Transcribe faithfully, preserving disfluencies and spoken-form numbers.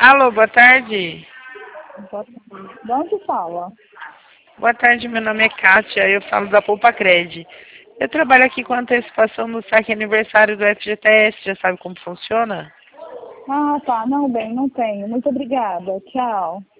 Alô, boa tarde. Boa tarde. De onde fala? Boa tarde, meu nome é Kátia, eu falo da Poupa Cred. Eu trabalho aqui com antecipação do saque aniversário do F G T S, já sabe como funciona? Ah, tá. Não, bem, não tenho. Muito obrigada. Tchau.